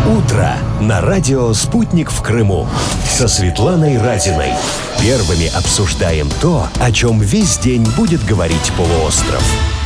Утро на радио «Спутник» в Крыму. Со Светланой Разиной. Первыми обсуждаем то, о чем весь день будет говорить полуостров.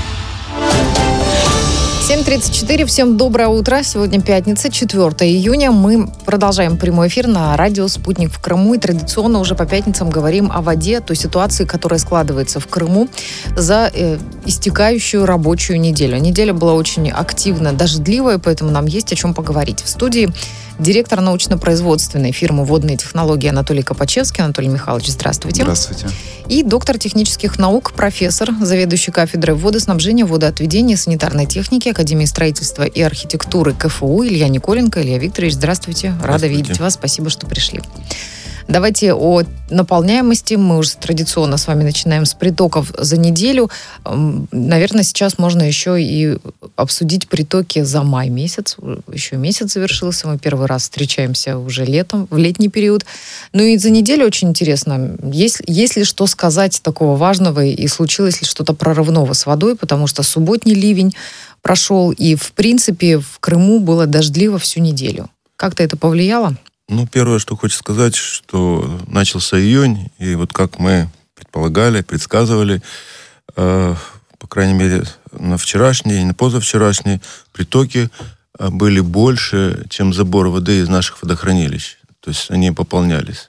7:34. Всем доброе утро. Сегодня пятница, 4 июня. Мы продолжаем прямой эфир на радио «Спутник» в Крыму. И традиционно уже по пятницам говорим о воде, той ситуации, которая складывается в Крыму за истекающую рабочую неделю. Неделя была очень активно дождливая, поэтому нам есть о чем поговорить. В студии директор научно-производственной фирмы «Водные технологии» Анатолий Копачевский. Анатолий Михайлович, здравствуйте. Здравствуйте. И доктор технических наук, профессор, заведующий кафедрой водоснабжения, водоотведения и санитарной техники Академии строительства и архитектуры КФУ Илья Николенко. Илья Викторович, здравствуйте. Рада видеть вас. Спасибо, что пришли. Давайте о наполняемости. Мы уже традиционно с вами начинаем с притоков за неделю. Наверное, сейчас можно еще и обсудить притоки за май месяц. Еще месяц завершился. Мы первый раз встречаемся уже летом, в летний период. Ну и за неделю очень интересно, есть ли что сказать такого важного и случилось ли что-то прорывного с водой, потому что субботний ливень прошел, и, в принципе, в Крыму было дождливо всю неделю. Как-то это повлияло? Ну, первое, что хочу сказать, что начался июнь, и вот как мы предполагали, предсказывали, по крайней мере, на вчерашний и на позавчерашний притоки были больше, чем забор воды из наших водохранилищ. То есть они пополнялись.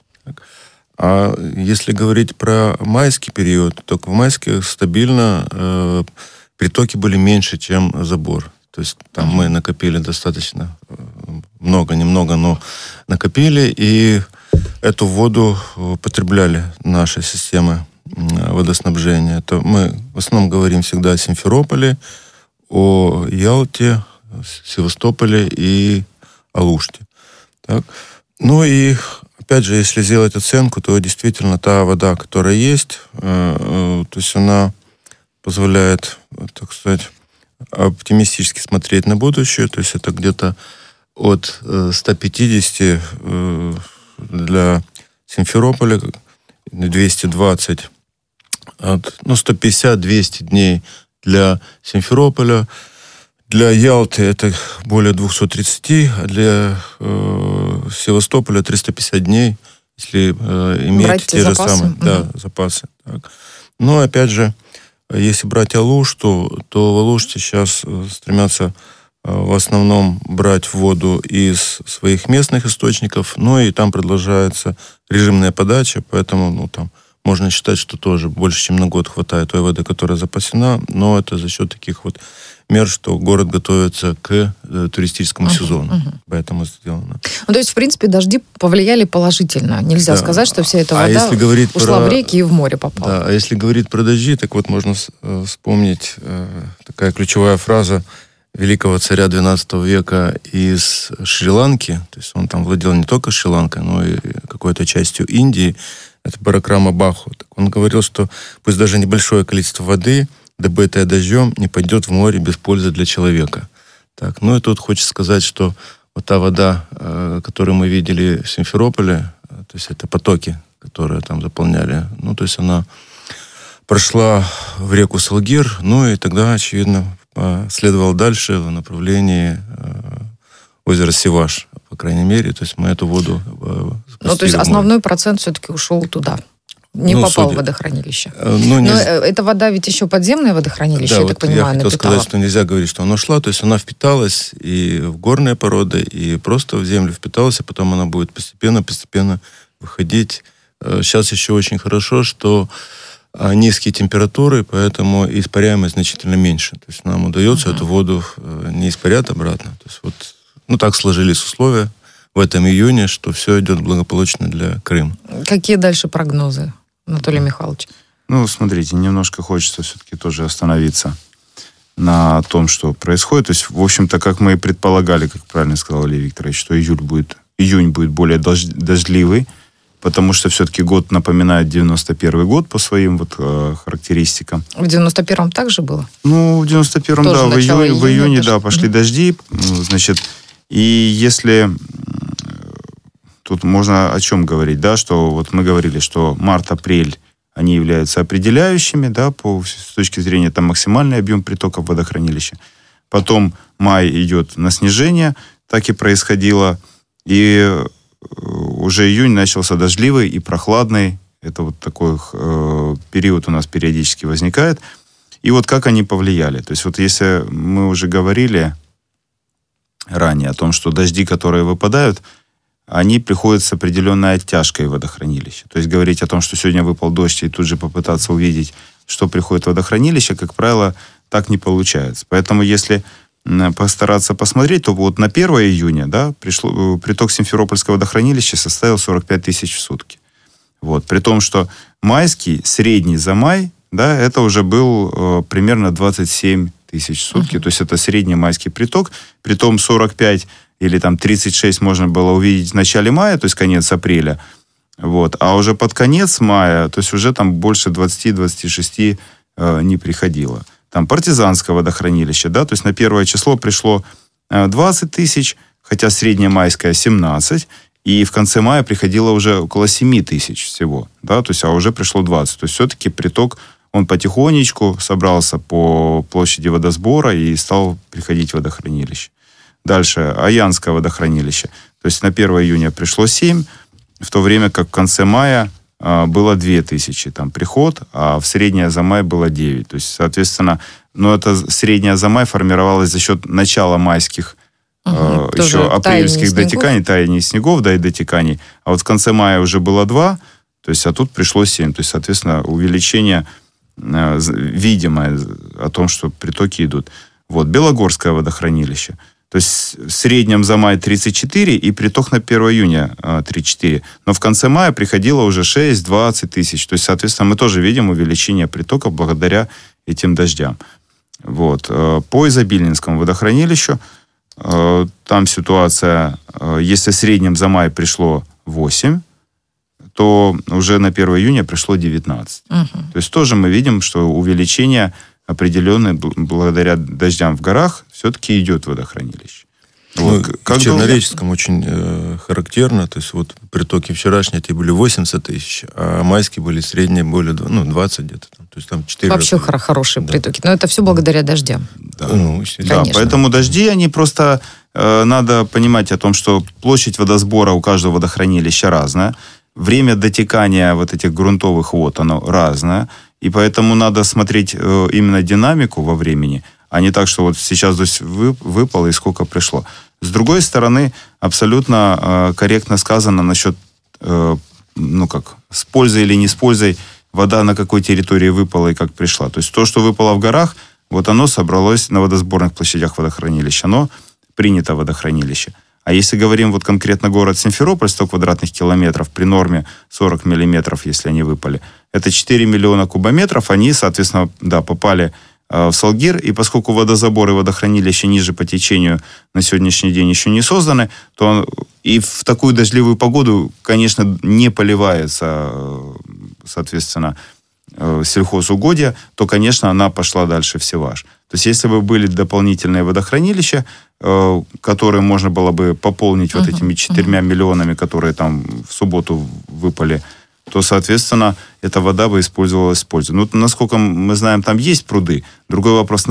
А если говорить про майский период, то в майских стабильно притоки были меньше, чем забор. То есть там мы накопили достаточно много-немного, но накопили, и эту воду потребляли наши системы водоснабжения. То мы в основном говорим всегда о Симферополе, о Ялте, Севастополе и Алуште. Так. Ну и, опять же, если сделать оценку, то действительно та вода, которая есть, то есть она позволяет, так сказать, оптимистически смотреть на будущее, то есть это где-то от 150 для Симферополя, 220, 150-200 дней для Симферополя, для Ялты это более 230, а для Севастополя 350 дней, если иметь брать те же самые запасы. Так. Но опять же, если брать Алушту, то в Алуште сейчас стремятся в основном брать воду из своих местных источников, но и там продолжается режимная подача, поэтому там можно считать, что тоже больше, чем на год хватает той воды, которая запасена, но это за счет таких вот мер, что город готовится к туристическому сезону. Поэтому сделано. Ну, то есть, в принципе, дожди повлияли положительно. Нельзя сказать, что вся эта вода ушла в реки и в море попала. Да, а если говорить про дожди, так вот можно вспомнить такая ключевая фраза великого царя XII века из Шри-Ланки. То есть он там владел не только Шри-Ланкой, но и какой-то частью Индии. Это Паракрама Баху. Он говорил, что пусть даже небольшое количество воды, добытое дождем, не пойдет в море без пользы для человека. Так, ну и тут хочется сказать, что вот та вода, которую мы видели в Симферополе, то есть это потоки, которые там заполняли, ну то есть она прошла в реку Салгир, ну и тогда, очевидно, следовал дальше в направлении озера Севаш, по крайней мере, то есть мы эту воду спустили. Ну, то есть основной процент все-таки ушел туда. Не попал в водохранилище. Но эта вода ведь еще подземное водохранилище, я так понимаю, напитала. Я хотел сказать, что нельзя говорить, что она ушла. То есть она впиталась и в горные породы, и просто в землю впиталась, а потом она будет постепенно выходить. Сейчас еще очень хорошо, что низкие температуры, поэтому испаряемость значительно меньше. То есть нам удается эту воду не испарять обратно. То есть вот, так сложились условия в этом июне, что все идет благополучно для Крыма. Какие дальше прогнозы, Анатолий Михайлович? Ну, смотрите, немножко хочется все-таки тоже остановиться на том, что происходит. То есть, в общем-то, как мы и предполагали, как правильно сказал Илья Викторович, что июнь будет более дождливый, потому что все-таки год напоминает 91 год по своим характеристикам. В 91-м также было? Ну, в 91-м, да, в июне, да, пошли дожди, значит, и если... Тут можно о чем говорить, да, что вот мы говорили, что март-апрель, они являются определяющими, да, с точки зрения там максимальный объем притока в водохранилище. Потом май идет на снижение, так и происходило. И уже июнь начался дождливый и прохладный. Это вот такой период у нас периодически возникает. И вот как они повлияли. То есть вот если мы уже говорили ранее о том, что дожди, которые выпадают, они приходят с определенной оттяжкой в водохранилище. То есть говорить о том, что сегодня выпал дождь, и тут же попытаться увидеть, что приходит в водохранилище, как правило, так не получается. Поэтому если постараться посмотреть, то вот на 1 июня, да, приток Симферопольского водохранилища составил 45 тысяч в сутки. Вот. При том, что майский, средний за май, да, это уже был примерно 27 тысяч в сутки. То есть это средний майский приток. Притом 45 или там 36 можно было увидеть в начале мая, то есть конец апреля. Вот. А уже под конец мая, то есть уже там больше 20-26 не приходило. Там партизанское водохранилище, да, то есть на 1 число пришло 20 тысяч, хотя среднее майское 17, и в конце мая приходило уже около 7 тысяч всего, да, то есть, а уже пришло 20. То есть все-таки приток, он потихонечку собрался по площади водосбора и стал приходить в водохранилище. Дальше, Аянское водохранилище. То есть на 1 июня пришло 7, в то время как в конце мая было 2000 там приход, а в среднее за май было 9. То есть, соответственно, это среднее за май формировалось за счет начала майских, еще апрельских дотеканий, таяния снегов, да, и дотеканий. А вот в конце мая уже было 2, то есть, а тут пришло 7. То есть, соответственно, увеличение видимое о том, что притоки идут. Вот, Белогорское водохранилище. То есть в среднем за май 34 и приток на 1 июня 34. Но в конце мая приходило уже 6-20 тысяч. То есть, соответственно, мы тоже видим увеличение притоков благодаря этим дождям. Вот. По Изобильнинскому водохранилищу там ситуация, если в среднем за май пришло 8, то уже на 1 июня пришло 19. То есть тоже мы видим, что увеличение определенное благодаря дождям в горах все-таки идет в водохранилище. Вот. В Чернореческом очень характерно, то есть вот притоки вчерашние эти были 80 тысяч, а майские были средние более 20 где-то. То есть там 4 Вообще хорошие притоки. Но это все благодаря дождям. Да, поэтому дожди, они просто... надо понимать о том, что площадь водосбора у каждого водохранилища разная. Время дотекания вот этих грунтовых вод, оно разное. И поэтому надо смотреть именно динамику во времени, а не так, что вот сейчас дождь выпало и сколько пришло. С другой стороны, абсолютно корректно сказано насчет, с пользой или не с пользой вода на какой территории выпала и как пришла. То есть то, что выпало в горах, вот оно собралось на водосборных площадях водохранилища, оно принято в водохранилище. А если говорим вот конкретно город Симферополь, 100 квадратных километров, при норме 40 миллиметров, если они выпали, это 4 миллиона кубометров, они, соответственно, попали в Салгир, и поскольку водозаборы и водохранилища ниже по течению на сегодняшний день еще не созданы, то и в такую дождливую погоду, конечно, не поливается, соответственно, сельхозугодья, то, конечно, она пошла дальше в Севаш. То есть, если бы были дополнительные водохранилища, которые можно было бы пополнить вот этими 4 миллионами, которые там в субботу выпали, то, соответственно, эта вода бы использовалась с пользой. Насколько мы знаем, там есть пруды. Другой вопрос,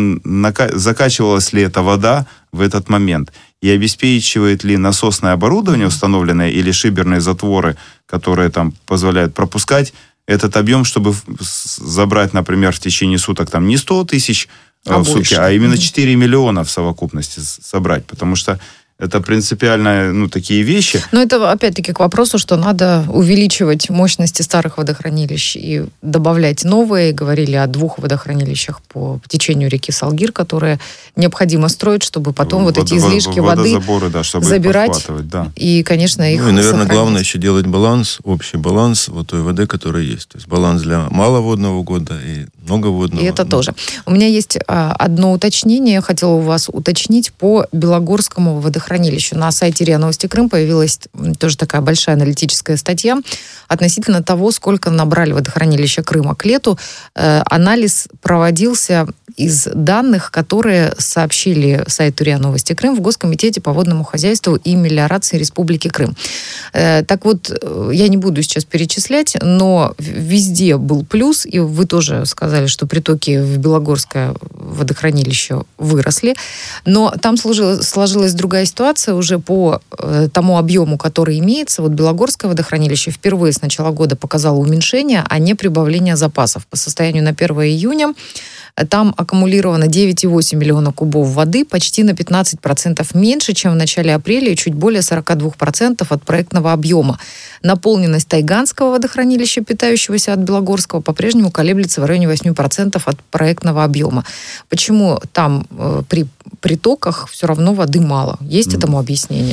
закачивалась ли эта вода в этот момент? И обеспечивает ли насосное оборудование установленное или шиберные затворы, которые там позволяют пропускать этот объем, чтобы забрать, например, в течение суток там не 100 тысяч в сутки, а именно 4 миллиона в совокупности собрать. Потому что это принципиально, такие вещи. Но это, опять-таки, к вопросу, что надо увеличивать мощности старых водохранилищ и добавлять новые. Говорили о 2 водохранилищах по течению реки Салгир, которые необходимо строить, чтобы потом эти излишки воды чтобы забирать. Да. И, конечно, их и, наверное, сохранить. главное еще делать баланс, общий баланс вот той воды, которая есть. То есть баланс для маловодного года и многоводного. И это тоже. У меня есть одно уточнение. Я хотела у вас уточнить по Белогорскому водохранилищу. На сайте РИА Новости Крым появилась тоже такая большая аналитическая статья относительно того, сколько набрали водохранилища Крыма к лету. Анализ проводился из данных, которые сообщили сайту РИА Новости Крым в Госкомитете по водному хозяйству и мелиорации Республики Крым. Так вот, я не буду сейчас перечислять, но везде был плюс, и вы тоже сказали сказали, что притоки в Белогорское водохранилище выросли, но там сложилась другая ситуация уже по тому объему, который имеется. Вот Белогорское водохранилище впервые с начала года показало уменьшение, а не прибавление запасов. По состоянию на 1 июня там аккумулировано 9,8 миллиона кубов воды, почти на 15% меньше, чем в начале апреля, и чуть более 42% от проектного объема. Наполненность Тайганского водохранилища, питающегося от Белогорского, по-прежнему колеблется в районе 8% от проектного объема. Почему там при притоках все равно воды мало? Есть этому объяснение?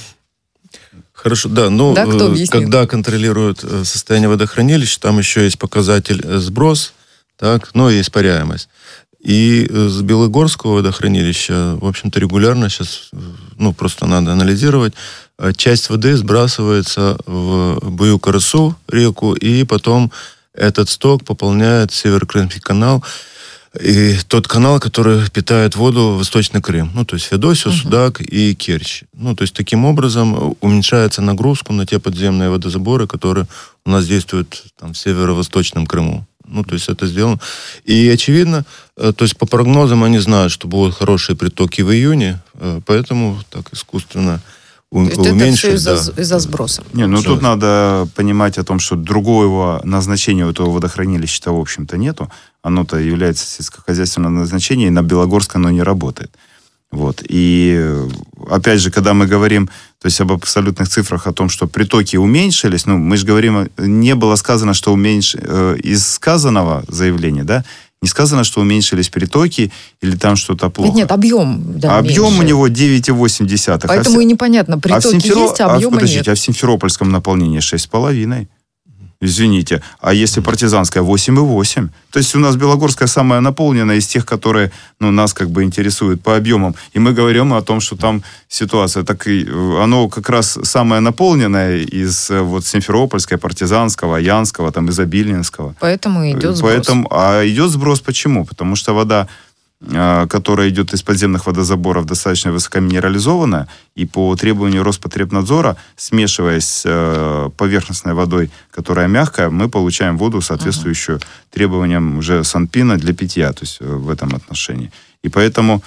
Хорошо, да, когда контролируют состояние водохранилища, там еще есть показатель сброс, так, и испаряемость. И с Белогорского водохранилища, в общем-то, регулярно сейчас, просто надо анализировать, часть воды сбрасывается в Бую-Карасу реку, и потом этот сток пополняет Северо-Крымский канал, и тот канал, который питает воду в Восточный Крым. То есть Феодосию, Судак и Керчь. То есть таким образом уменьшается нагрузку на те подземные водозаборы, которые у нас действуют там в Северо-Восточном Крыму. То есть это сделано. И очевидно, то есть по прогнозам они знают, что будут хорошие притоки в июне, поэтому так искусственно уменьшить. Это все из-за сброса. Тут надо понимать о том, что другого назначения у этого водохранилища, в общем-то, нету. Оно-то является сельскохозяйственным назначением, и на Белогорском оно не работает. Вот. И опять же, когда мы говорим, то есть об абсолютных цифрах, о том, что притоки уменьшились, мы же говорим, не было сказано, что из сказанного заявления, да, не сказано, что уменьшились притоки или там что-то плохо. Нет, объем, да, объем меньше. У него 9,8. Поэтому и непонятно, притоки есть, а объема нет. А в Симферопольском наполнении 6,5. Извините. А если партизанская 8,8? То есть у нас Белогорская самая наполненная из тех, которые нас как бы интересуют по объемам. И мы говорим о том, что там ситуация, так и оно как раз самое наполненное из Симферопольского, партизанского, Янского, там, Изобильнинского. Поэтому идет сброс. А идет сброс почему? Потому что вода, которая идет из подземных водозаборов, достаточно высокоминерализованная, и по требованию Роспотребнадзора, смешиваясь с поверхностной водой, которая мягкая, мы получаем воду, соответствующую требованиям уже Санпина для питья, то есть в этом отношении. И поэтому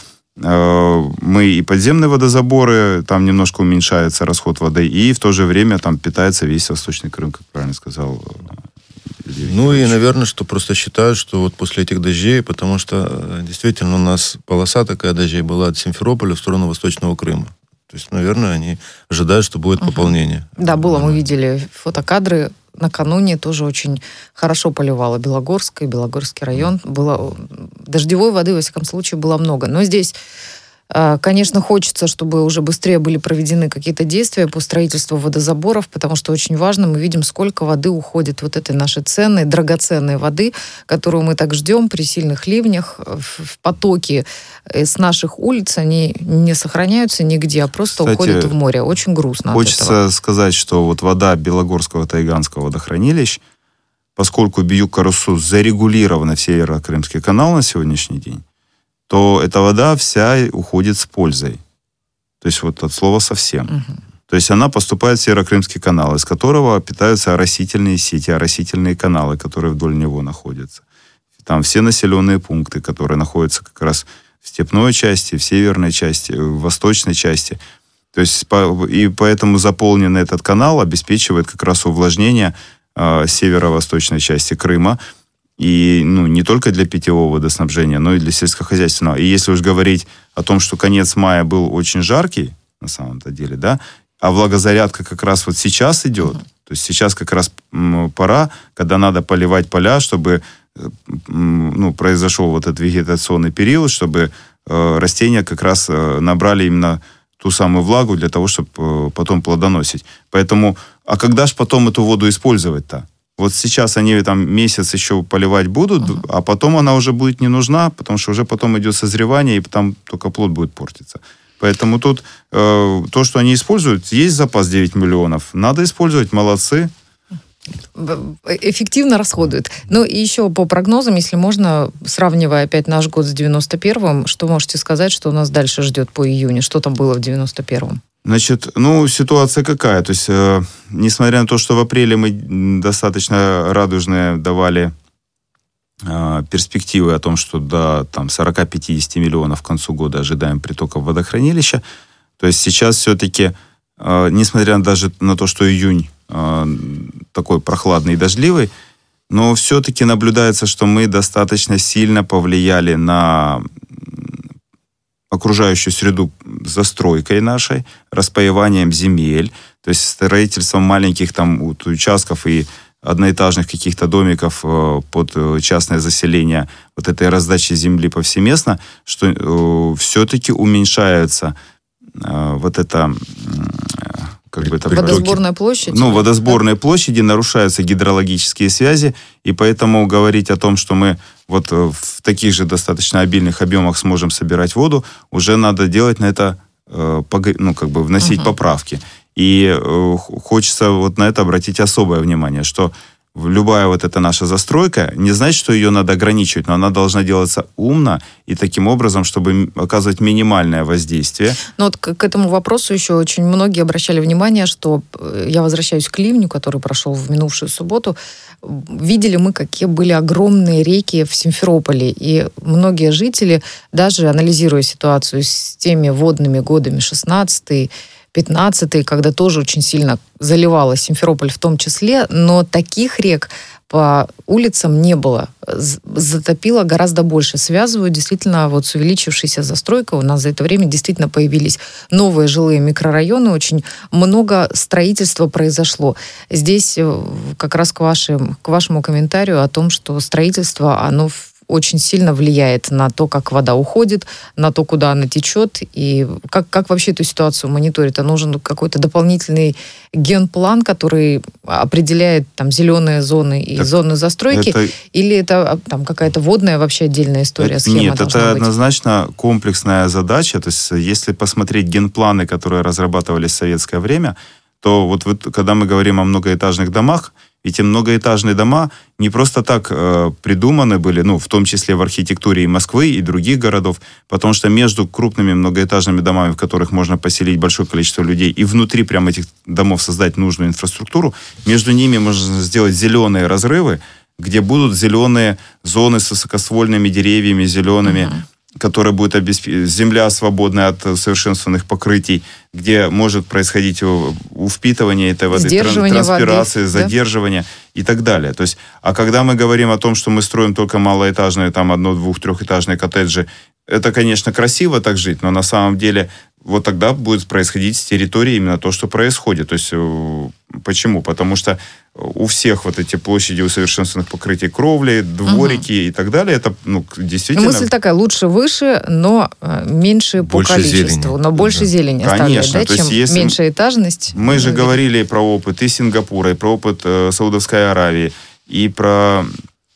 мы и подземные водозаборы, там немножко уменьшается расход воды, и в то же время там питается весь Восточный Крым, как правильно сказал. И, наверное, что просто считают, что вот после этих дождей, потому что действительно у нас полоса такая дождей была от Симферополя в сторону Восточного Крыма. То есть, наверное, они ожидают, что будет пополнение. Да, мы видели фотокадры. Накануне тоже очень хорошо поливало Белогорское, Белогорский район. Дождевой воды, во всяком случае, было много. Но здесь, конечно, хочется, чтобы уже быстрее были проведены какие-то действия по строительству водозаборов, потому что очень важно, мы видим, сколько воды уходит вот этой нашей ценной, драгоценной воды, которую мы так ждем при сильных ливнях. В потоке с наших улиц они не сохраняются нигде, а просто уходят в море. Очень грустно от этого. Хочется сказать, что вот вода Белогорского, Тайганского водохранилищ, поскольку Бию-Карасу зарегулирована в Северо-Крымский канал на сегодняшний день, то эта вода вся уходит с пользой. То есть от слова совсем. То есть она поступает в Северо-Крымский канал, из которого питаются оросительные сети, оросительные каналы, которые вдоль него находятся. Там все населенные пункты, которые находятся как раз в степной части, в северной части, в восточной части. То есть и поэтому заполненный этот канал обеспечивает как раз увлажнение северо-восточной части Крыма. И не только для питьевого водоснабжения, но и для сельскохозяйственного. И если уж говорить о том, что конец мая был очень жаркий, на самом-то деле, да, а влагозарядка как раз вот сейчас идет, то есть сейчас как раз пора, когда надо поливать поля, чтобы произошел вот этот вегетационный период, чтобы растения как раз набрали именно ту самую влагу для того, чтобы потом плодоносить. Поэтому, а когда же потом эту воду использовать-то? Вот сейчас они там месяц еще поливать будут, а потом она уже будет не нужна, потому что уже потом идет созревание, и там только плод будет портиться. Поэтому тут то, что они используют, есть запас 9 миллионов. Надо использовать, молодцы. Эффективно расходуют. И еще по прогнозам, если можно, сравнивая опять наш год с 91-м, что можете сказать, что нас дальше ждет по июню? Что там было в 91-м? Значит, ситуация какая? То есть, несмотря на то, что в апреле мы достаточно радужные давали перспективы о том, что до 40-50 миллионов к концу года ожидаем притока в водохранилища. То есть сейчас все-таки, несмотря даже на то, что июнь такой прохладный и дождливый, но все-таки наблюдается, что мы достаточно сильно повлияли на окружающую среду застройкой нашей, распаеванием земель, то есть строительством маленьких участков и одноэтажных каких-то домиков под частное заселение, вот этой раздачи земли повсеместно, что все-таки уменьшается вот это... Водосборная площадь? Водосборные площади, нарушаются гидрологические связи, и поэтому говорить о том, что мы вот в таких же достаточно обильных объемах сможем собирать воду, уже надо делать на это, вносить поправки. И хочется вот на это обратить особое внимание, что любая вот эта наша застройка, не значит, что ее надо ограничивать, но она должна делаться умно и таким образом, чтобы оказывать минимальное воздействие. Но вот к этому вопросу еще очень многие обращали внимание, что я возвращаюсь к ливню, который прошел в минувшую субботу. Видели мы, какие были огромные реки в Симферополе, и многие жители, даже анализируя ситуацию с теми водными годами 16-й, 15-й, когда тоже очень сильно заливала Симферополь в том числе, но таких рек по улицам не было. Затопило гораздо больше. Связывают действительно вот с увеличившейся застройкой. У нас за это время действительно появились новые жилые микрорайоны. Очень много строительства произошло. Здесь как раз к вашему комментарию о том, что строительство, оно очень сильно влияет на то, как вода уходит, на то, куда она течет, и как вообще эту ситуацию мониторить. Нужен какой-то дополнительный генплан, который определяет зеленые зоны и зоны застройки, или это какая-то водная вообще отдельная история, схема Нет, должна это быть? однозначно комплексная задача. То есть если посмотреть генпланы, которые разрабатывались в советское время, то вот когда мы говорим о многоэтажных домах, эти многоэтажные дома не просто так придуманы были, в том числе в архитектуре и Москвы, и других городов, потому что между крупными многоэтажными домами, в которых можно поселить большое количество людей, и внутри прямо этих домов создать нужную инфраструктуру, между ними можно сделать зеленые разрывы, где будут зеленые зоны с высокоствольными деревьями, зелеными, которая будет земля свободная от усовершенствованных покрытий, где может происходить впитывание этой воды, транспирация, воды, задерживание и так далее. То есть, а когда мы говорим о том, что мы строим только малоэтажные, 1-, 2-, 3-этажные коттеджи, это, конечно, красиво так жить, но на самом деле вот тогда будет происходить с территории именно то, что происходит. То есть, почему? Потому что у всех вот эти площади усовершенствованных покрытий кровли, дворики и так далее, это действительно... Мысль такая, лучше выше, но меньше больше по количеству, зелени. Но больше зелени оставлять, да, чем меньшая этажность. Мы же говорили про опыт и Сингапура, и про опыт Саудовской Аравии, и про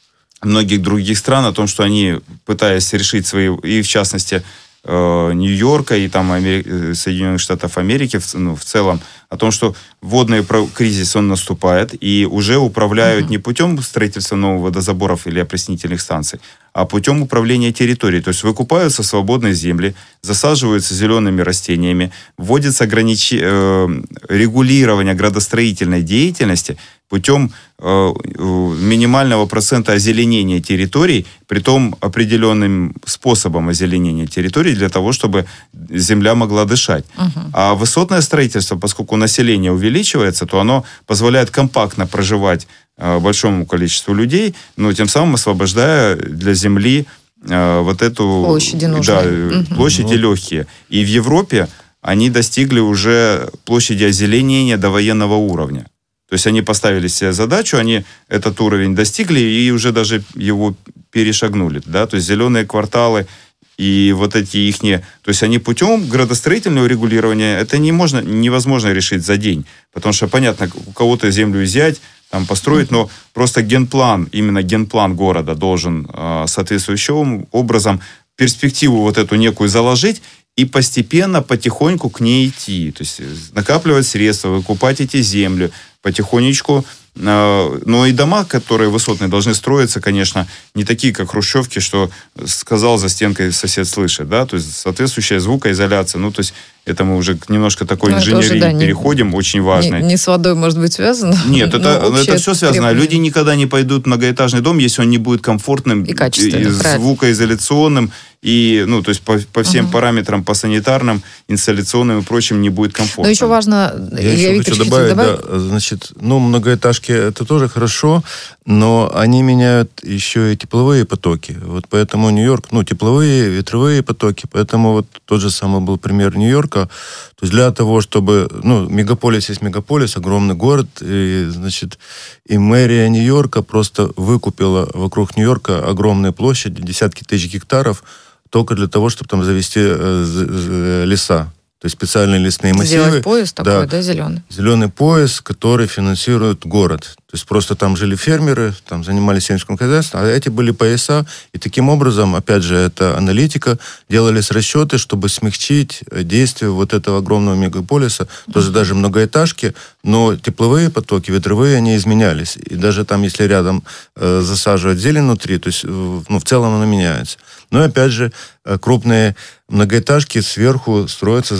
многих других стран, о том, что они, пытаясь решить свои, и в частности Нью-Йорка и Соединенных Штатов Америки в целом, о том, что водный кризис, он наступает, и уже управляют не путем строительства новых водозаборов или опреснительных станций, а путем управления территорией. То есть выкупаются свободные земли, засаживаются зелеными растениями, вводится регулирование градостроительной деятельности путем минимального процента озеленения территорий, притом определенным способом озеленения территорий для того, чтобы земля могла дышать. А высотное строительство, поскольку население увеличивается, то оно позволяет компактно проживать большому количеству людей, но тем самым освобождая для земли вот эту площади легкие. И в Европе они достигли уже площади озеленения до военного уровня. То есть они поставили себе задачу, они этот уровень достигли и уже даже его перешагнули. Да? То есть зеленые кварталы и вот эти ихние... То есть они путем градостроительного регулирования, это невозможно решить за день. Потому что, понятно, у кого-то землю взять, построить, но просто именно генплан города должен соответствующим образом перспективу вот эту некую заложить и постепенно, потихоньку к ней идти. То есть накапливать средства, выкупать эти земли, потихонечку. Но и дома, которые высотные, должны строиться, конечно, не такие, как хрущевки, что сказал за стенкой сосед слышит, да, то есть соответствующая звукоизоляция. То есть Это мы уже немножко к такой инженерии переходим, очень важной. Не с водой, может быть, связано? Нет, это все связано. Люди никогда не пойдут в многоэтажный дом, если он не будет комфортным, и качественным, звукоизоляционным, и, то есть по всем параметрам, по санитарным, инсталляционным и прочим не будет комфортно. Но еще важно, я еще хочу добавить, да, значит, многоэтажки это тоже хорошо, но они меняют еще и тепловые потоки. Вот поэтому Нью-Йорк, тепловые, ветровые потоки, поэтому вот тот же самый был пример Нью-Йорка. То есть для того, чтобы, мегаполис есть мегаполис, огромный город, и, значит, и мэрия Нью-Йорка просто выкупила вокруг Нью-Йорка огромные площади, десятки тысяч гектаров, только для того, чтобы там завести леса. То есть специальные лесные массивы. Сделать пояс такой, да, зеленый? Зеленый пояс, который финансирует город. То есть просто там жили фермеры, там занимались сельским хозяйством, а эти были пояса. И таким образом, опять же, это аналитика, делались расчеты, чтобы смягчить действие вот этого огромного мегаполиса. Тоже даже многоэтажки, но тепловые потоки, ветровые, они изменялись. И даже там, если рядом засаживать зелень внутри, то есть, в целом оно меняется. Но, опять же, крупные многоэтажки сверху строятся,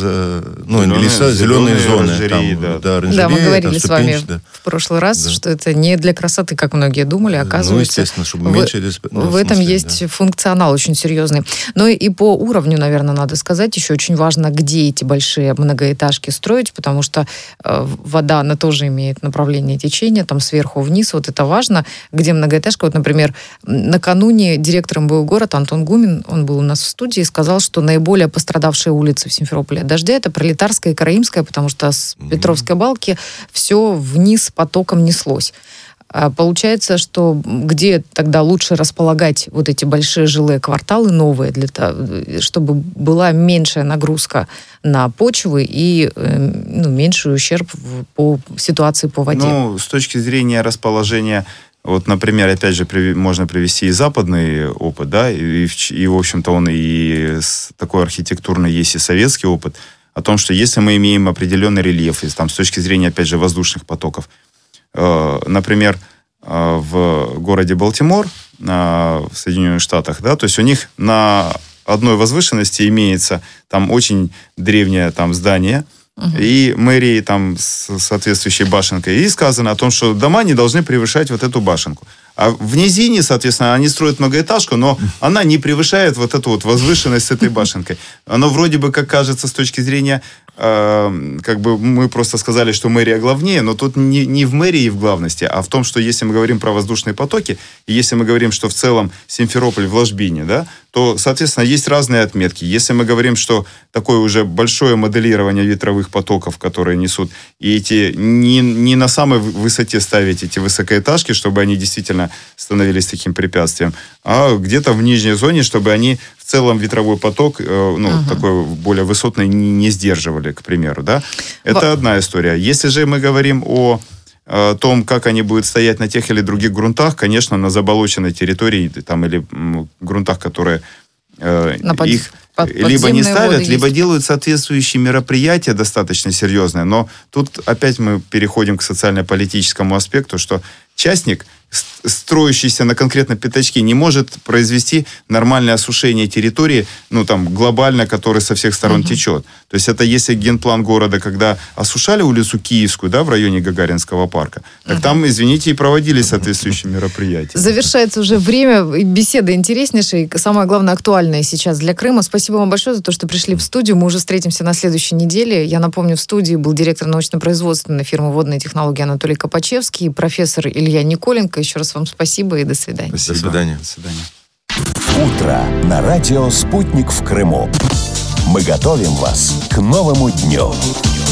леса, зеленые зоны. Да, мы говорили с вами в прошлый раз, что это не для красоты, как многие думали, оказывается. Естественно, чтобы уменьшить. В этом есть функционал очень серьезный. Но и по уровню, наверное, надо сказать, еще очень важно, где эти большие многоэтажки строить, потому что вода, она тоже имеет направление течения, там сверху вниз, вот это важно, где многоэтажка. Вот, например, накануне директором был город Антон Гумин, он был у нас в студии, и сказал, что наиболее пострадавшие улицы в Симферополе от дождя это Пролетарская и Караимская, потому что с Петровской балки все вниз потоком неслось. Получается, что где тогда лучше располагать вот эти большие жилые кварталы новые, для того, чтобы была меньшая нагрузка на почвы и меньший ущерб по ситуации по воде? С точки зрения расположения, вот, например, опять же, можно привести и западный опыт, да, и в общем-то, он и такой архитектурный есть и советский опыт, о том, что если мы имеем определенный рельеф, с точки зрения, опять же, воздушных потоков, например, в городе Балтимор, в Соединенных Штатах, да, то есть у них на одной возвышенности имеется там очень древнее здание, и мэрии там с соответствующей башенкой, и сказано о том, что дома не должны превышать вот эту башенку. А в низине, соответственно, они строят многоэтажку, но она не превышает вот эту вот возвышенность с этой башенкой. Оно вроде бы, как кажется, с точки зрения, мы просто сказали, что мэрия главнее, но тут не в мэрии в главности, а в том, что если мы говорим про воздушные потоки, и если мы говорим, что в целом Симферополь в ложбине, да, то, соответственно, есть разные отметки. Если мы говорим, что такое уже большое моделирование ветровых потоков, которые несут, и эти не на самой высоте ставить эти высокоэтажки, чтобы они действительно становились таким препятствием, а где-то в нижней зоне, чтобы они в целом ветровой поток, такой более высотный, не сдерживали, к примеру, да. Это одна история. Если же мы говорим о том, как они будут стоять на тех или других грунтах, конечно, на заболоченной территории или грунтах, которые их либо не ставят, либо делают соответствующие мероприятия достаточно серьезные. Но тут опять мы переходим к социально-политическому аспекту, что частник, строящийся на конкретном пятачке, не может произвести нормальное осушение территории, глобально, который со всех сторон течет. То есть это если генплан города, когда осушали улицу Киевскую, да, в районе Гагаринского парка, так там, извините, и проводились соответствующие мероприятия. Завершается уже время, беседа интереснейшая, самое главное, актуальное сейчас для Крыма. Спасибо вам большое за то, что пришли в студию. Мы уже встретимся на следующей неделе. Я напомню, в студии был директор научно-производственной фирмы «Водные технологии» Анатолий Копачевский, профессор Илья Николенко. Еще раз вам спасибо и до свидания. Спасибо. До свидания. До свидания. Утро на радио «Спутник» в Крыму. Мы готовим вас к новому дню.